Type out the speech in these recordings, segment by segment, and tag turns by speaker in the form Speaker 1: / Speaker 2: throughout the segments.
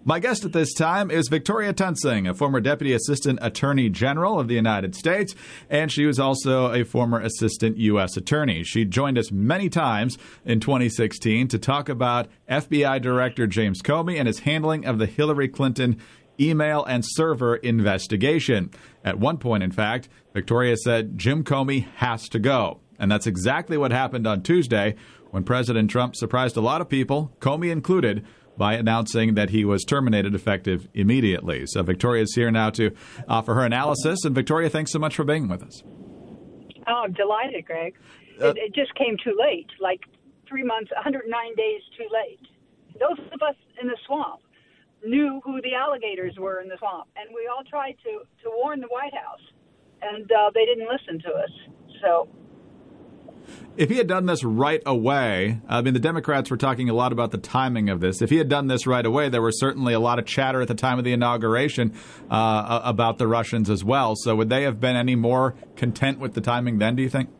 Speaker 1: My guest at this time is Victoria Toensing, a former Deputy Assistant Attorney General of the United States, and she was also a former Assistant U.S. Attorney. She joined us many times in 2016 to talk about FBI Director James Comey and his handling of the Hillary Clinton email and server investigation. At one point, in fact, Victoria said Jim Comey has to go. And that's exactly what happened on Tuesday when President Trump surprised a lot of people, Comey included, by announcing that he was terminated effective immediately. So Victoria's here now to offer her analysis. And Victoria, thanks so much for being with us.
Speaker 2: Oh, I'm delighted, Greg. It just came too late, like 3 months, 109 days too late. Those of us in the swamp knew who the alligators were in the swamp, and we all tried to warn the White House, and they didn't listen to us. So,
Speaker 1: if he had done this right away, I mean, the Democrats were talking a lot about the timing of this. If he had done this right away, there was certainly a lot of chatter at the time of the inauguration about the Russians as well. So would they have been any more content with the timing then, do you think?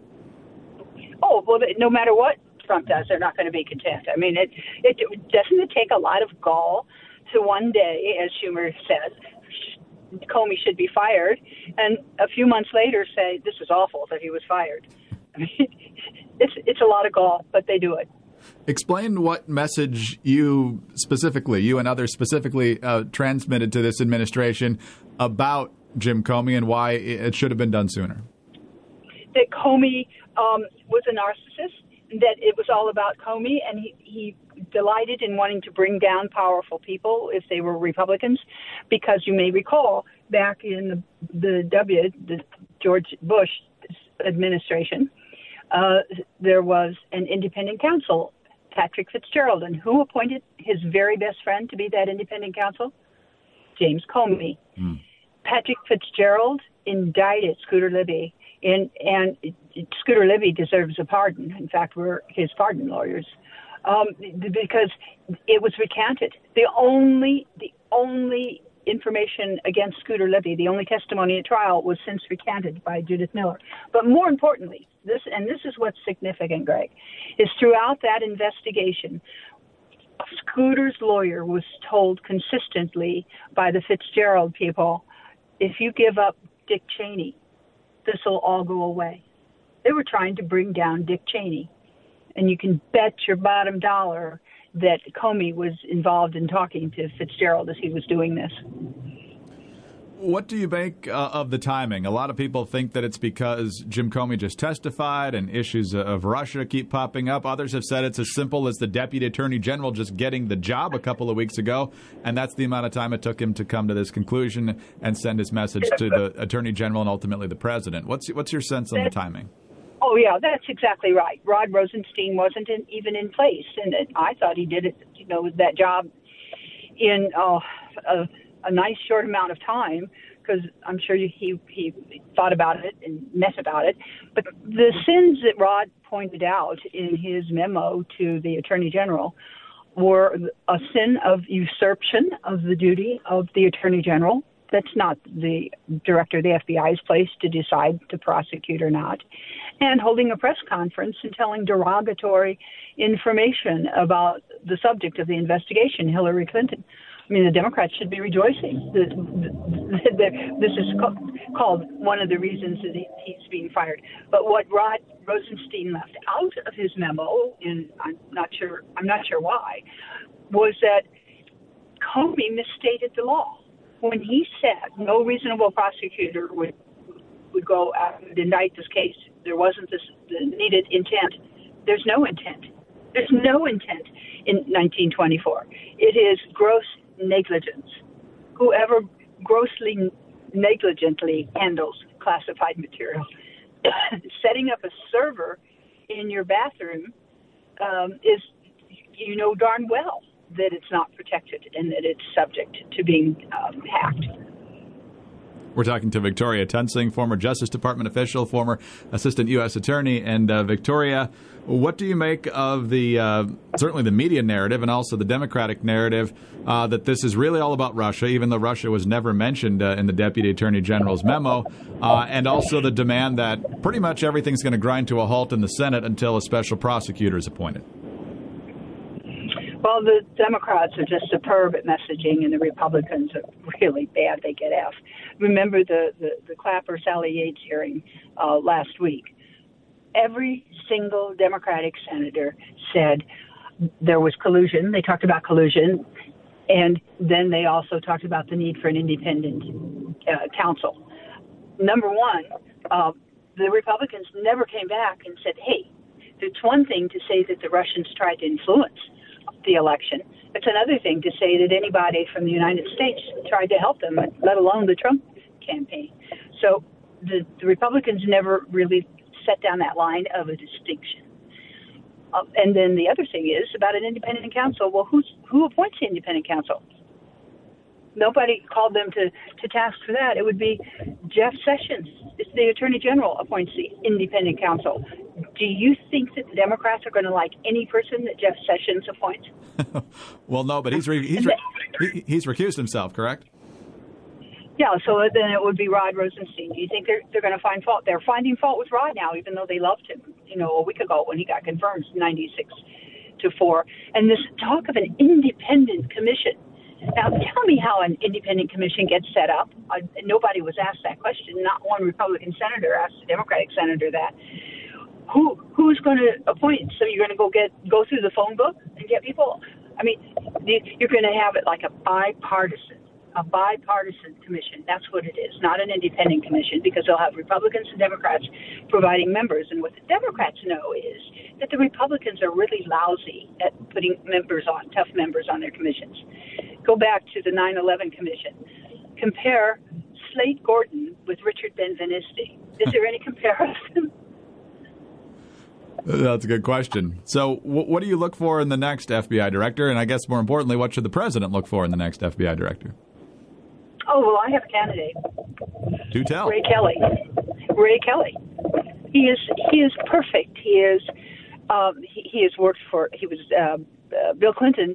Speaker 2: Oh, well, no matter what Trump does, they're not going to be content. I mean, doesn't it take a lot of gall to one day, as Schumer said, Comey should be fired, and a few months later say this is awful that he was fired. I mean, it's a lot of gall, but they do it.
Speaker 1: Explain what message you and others specifically transmitted to this administration about Jim Comey and why it should have been done sooner.
Speaker 2: That Comey was a narcissist, that it was all about Comey, and he delighted in wanting to bring down powerful people if they were Republicans, because you may recall back in the George Bush administration, there was an independent counsel, Patrick Fitzgerald, and who appointed his very best friend to be that independent counsel? James Comey. Patrick Fitzgerald indicted Scooter Libby, and Scooter Libby deserves a pardon. In fact, we're his pardon lawyers, because it was recanted. The only information against Scooter Libby, the only testimony at trial, was since recanted by Judith Miller. But more importantly, this is what's significant, Greg, is throughout that investigation, Scooter's lawyer was told consistently by the Fitzgerald people, if you give up Dick Cheney, this will all go away. They were trying to bring down Dick Cheney. And you can bet your bottom dollar that Comey was involved in talking to Fitzgerald as he was doing this.
Speaker 1: What do you make of the timing? A lot of people think that it's because Jim Comey just testified and issues of Russia keep popping up. Others have said it's as simple as the Deputy Attorney General just getting the job a couple of weeks ago, and that's the amount of time it took him to come to this conclusion and send his message to the Attorney General and ultimately the President. What's your sense on the timing?
Speaker 2: Oh, yeah, that's exactly right. Rod Rosenstein wasn't even in place, and I thought he did that job in a nice short amount of time, because I'm sure he thought about it and meant about it. But the sins that Rod pointed out in his memo to the Attorney General were a sin of usurpation of the duty of the Attorney General. That's not the director of the FBI's place to decide to prosecute or not. And holding a press conference and telling derogatory information about the subject of the investigation, Hillary Clinton. I mean, the Democrats should be rejoicing. This is called one of the reasons that he's being fired. But what Rod Rosenstein left out of his memo, and I'm not sure why, was that Comey misstated the law. When he said no reasonable prosecutor would go out and indict this case, there wasn't the needed intent. There's no intent. There's no intent in 1924. It is gross negligence. Whoever grossly negligently handles classified material, setting up a server in your bathroom is, darn well that it's not protected and that it's subject to being hacked.
Speaker 1: We're talking to Victoria Toensing, former Justice Department official, former Assistant U.S. Attorney. And Victoria, what do you make of certainly the media narrative and also the Democratic narrative that this is really all about Russia, even though Russia was never mentioned in the Deputy Attorney General's memo, and also the demand that pretty much everything's going to grind to a halt in the Senate until a special prosecutor is appointed?
Speaker 2: Well, Well, the Democrats are just superb at messaging, and the Republicans are really bad. They get F. Remember the Clapper Sally Yates hearing last week. Every single Democratic senator said there was collusion. They talked about collusion, and then they also talked about the need for an independent counsel. Number one, the Republicans never came back and said, hey, it's one thing to say that the Russians tried to influence the election. It's another thing to say that anybody from the United States tried to help them, let alone the Trump campaign. So the Republicans never really set down that line of a distinction. And then the other thing is about an independent counsel. Well, who appoints the independent counsel? Nobody called them to task for that. It would be Jeff Sessions. It's the Attorney General appoints the independent counsel. Do you think that the Democrats are going to like any person that Jeff Sessions appoints?
Speaker 1: Well, no, but he's recused himself, correct?
Speaker 2: Yeah, so then it would be Rod Rosenstein. Do you think they're going to find fault? They're finding fault with Rod now, even though they loved him, a week ago when he got confirmed 96-4. And this talk of an independent commission. Now, tell me how an independent commission gets set up. Nobody was asked that question. Not one Republican senator asked a Democratic senator that. Who's going to appoint? So you're going to go through the phone book and get people? I mean, you're going to have it like a bipartisan commission. That's what it is, not an independent commission, because they'll have Republicans and Democrats providing members. And what the Democrats know is that the Republicans are really lousy at putting tough members on their commissions. Go back to the 9/11 Commission. Compare Slate Gordon with Richard Benveniste. Is there any comparison?
Speaker 1: That's a good question. So what do you look for in the next FBI director? And I guess more importantly, what should the president look for in the next FBI director?
Speaker 2: Oh, well, I have a candidate.
Speaker 1: Do tell.
Speaker 2: Ray Kelly. He is perfect. He has worked for, he was Bill Clinton's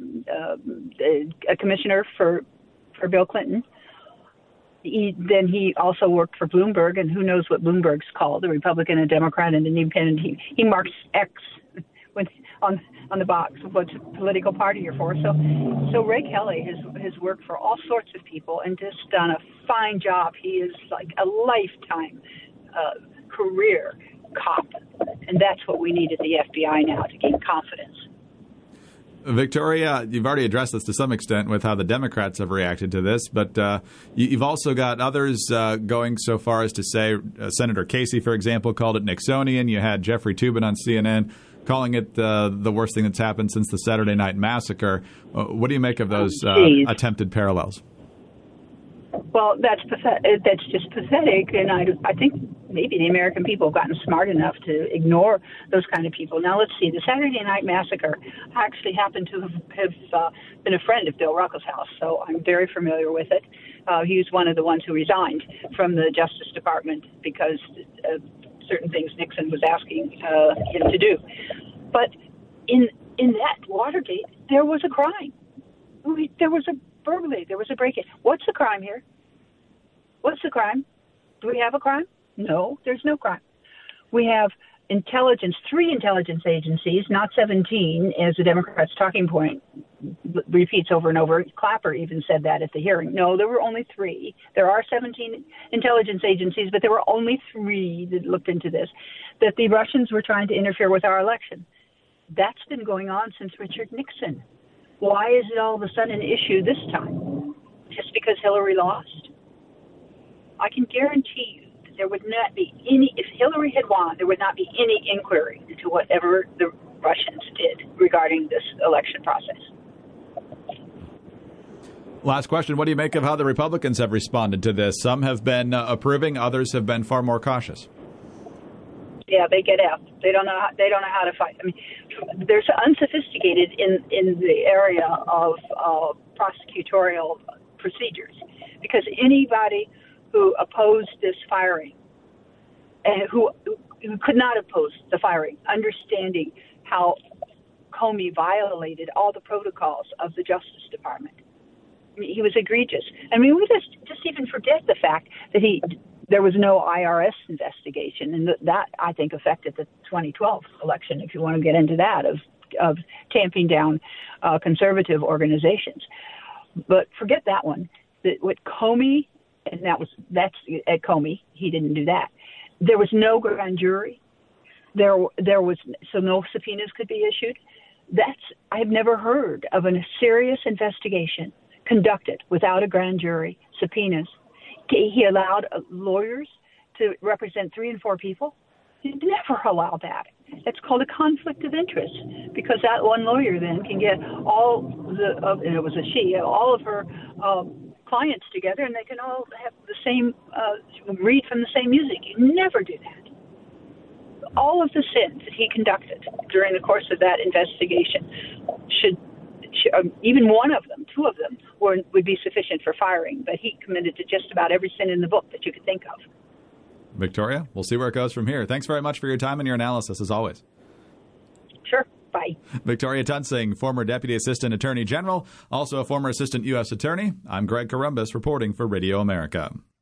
Speaker 2: a commissioner for Bill Clinton. Then he also worked for Bloomberg, and who knows what Bloomberg's called, a Republican, a Democrat, and an independent. He marks X on the box of what political party you're for. So Ray Kelly has worked for all sorts of people and just done a fine job. He is like a lifetime career cop, and that's what we need at the FBI now to gain confidence.
Speaker 1: Victoria, you've already addressed this to some extent with how the Democrats have reacted to this, but you've also got others going so far as to say, Senator Casey, for example, called it Nixonian. You had Jeffrey Toobin on CNN calling it the worst thing that's happened since the Saturday Night Massacre. What do you make of those attempted parallels?
Speaker 2: Well, that's pathetic. That's just pathetic, and I think maybe the American people have gotten smart enough to ignore those kind of people. Now, let's see. The Saturday Night Massacre actually happened to have been a friend of Bill Ruckelshaus, so I'm very familiar with it. He was one of the ones who resigned from the Justice Department because certain things Nixon was asking him to do. But in that Watergate, there was a crime. There was a burglary. There was a break-in. What's the crime here? What's the crime? Do we have a crime? No, there's no crime. We have three intelligence agencies, not 17, as the Democrats' talking point repeats over and over. Clapper even said that at the hearing. No, there were only 3. There are 17 intelligence agencies, but there were only 3 that looked into this, that the Russians were trying to interfere with our election. That's been going on since Richard Nixon. Why is it all of a sudden an issue this time? Just because Hillary lost? I can guarantee you that there would not be any, if Hillary had won, there would not be any inquiry into whatever the Russians did regarding this election process.
Speaker 1: Last question. What do you make of how the Republicans have responded to this? Some have been approving, others have been far more cautious.
Speaker 2: Yeah, they get out. They don't know how to fight. I mean, they're so unsophisticated in the area of prosecutorial procedures, because anybody who opposed this firing and who could not oppose the firing, understanding how Comey violated all the protocols of the Justice Department. I mean, he was egregious. I mean, we just even forget the fact that there was no IRS investigation, and that, I think, affected the 2012 election, if you want to get into that, of of tamping down conservative organizations. But forget that one. What Comey, and that's at Comey, he didn't do that. There was no grand jury. There was so no subpoenas could be issued. I've never heard of a serious investigation conducted without a grand jury, subpoenas. He allowed lawyers to represent 3 and 4 people. He never allowed that. That's called a conflict of interest, because that one lawyer then can get and it was a she, all of her clients together, and they can all have the same, read from the same music. You never do that. All of the sins that he conducted during the course of that investigation should even one of them, 2 of them, would be sufficient for firing. But he committed to just about every sin in the book that you could think of.
Speaker 1: Victoria, we'll see where it goes from here. Thanks very much for your time and your analysis, as always.
Speaker 2: Sure. Bye.
Speaker 1: Victoria Tunsing, former Deputy Assistant Attorney General, also a former Assistant U.S. Attorney. I'm Greg Corombos reporting for Radio America.